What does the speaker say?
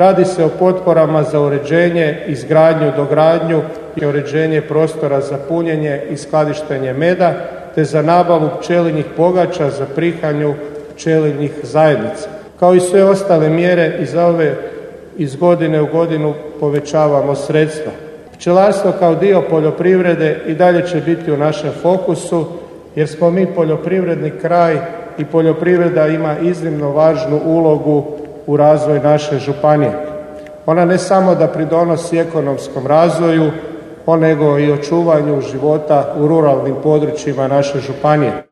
Radi se o potporama za uređenje, izgradnju, dogradnju i uređenje prostora za punjenje i skladištenje meda, te za nabavu pčelinjih pogača za prihranju pčelinjih zajednica. Kao i sve ostale mjere iz godine u godinu povećavamo sredstva. Pčelarstvo kao dio poljoprivrede i dalje će biti u našem fokusu jer smo mi poljoprivredni kraj i poljoprivreda ima iznimno važnu ulogu u razvoju naše županije. Ona ne samo da pridonosi ekonomskom razvoju, nego i očuvanju života u ruralnim područjima naše županije.